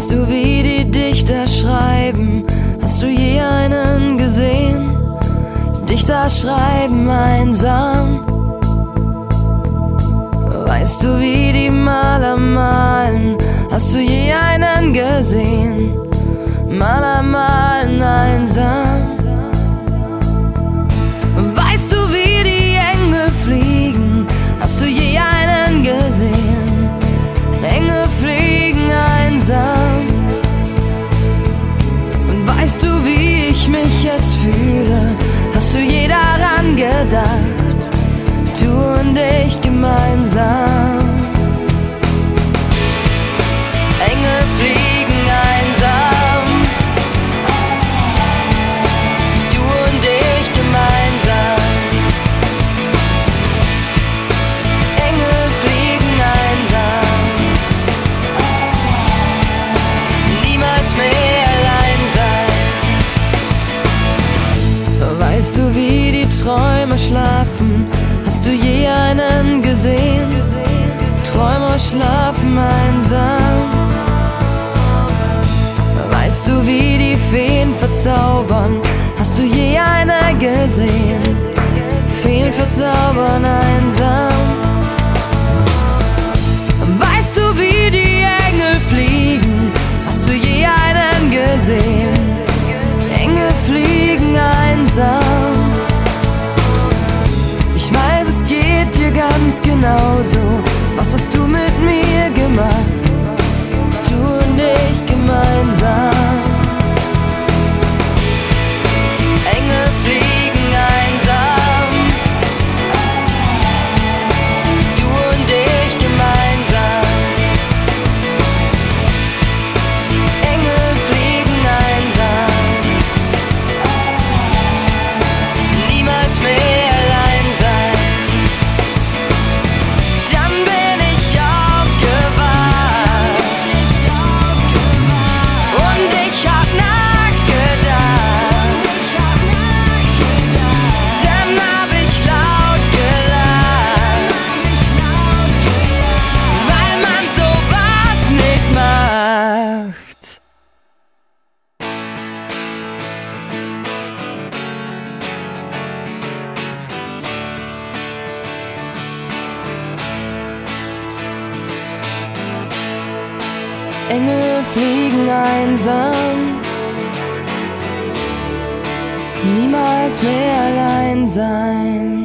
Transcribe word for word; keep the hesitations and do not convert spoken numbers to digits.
Weißt du, wie die Dichter schreiben? Hast du je einen gesehen? Die Dichter schreiben einsam. Weißt du, wie die Maler malen? Hast du je einen gesehen? Maler malen einsam. Weißt du, wie die Engel fliegen? Hast du je einen gesehen? Engel fliegen einsam. Und weißt du, wie ich mich jetzt fühle? Hast du je daran gedacht? Du und ich gemeinsam. Engel fliegen einsam. Du und ich gemeinsam. Engel fliegen einsam. Niemals mehr allein sein. Weißt du, wie die Träume schlafen? Hast du je einen gesehen? Träumer schlafen einsam. Weißt du, wie die Feen verzaubern? Hast du je eine gesehen? Feen verzaubern einsam. Weißt du, wie die Engel fliegen? Hast du je einen gesehen? Engel fliegen einsam. Ich weiß, es geht dir ganz genauso. Was hast du mit mir gemacht? Du und ich gemeinsam. Engel fliegen einsam. Du und ich gemeinsam. Engel fliegen einsam. Niemals mehr allein sein. Dann bin ich aufgewacht und ich hab nachgedacht. Dann hab ich laut gelacht, weil man sowas nicht macht. Engel fliegen einsam, niemals mehr allein sein.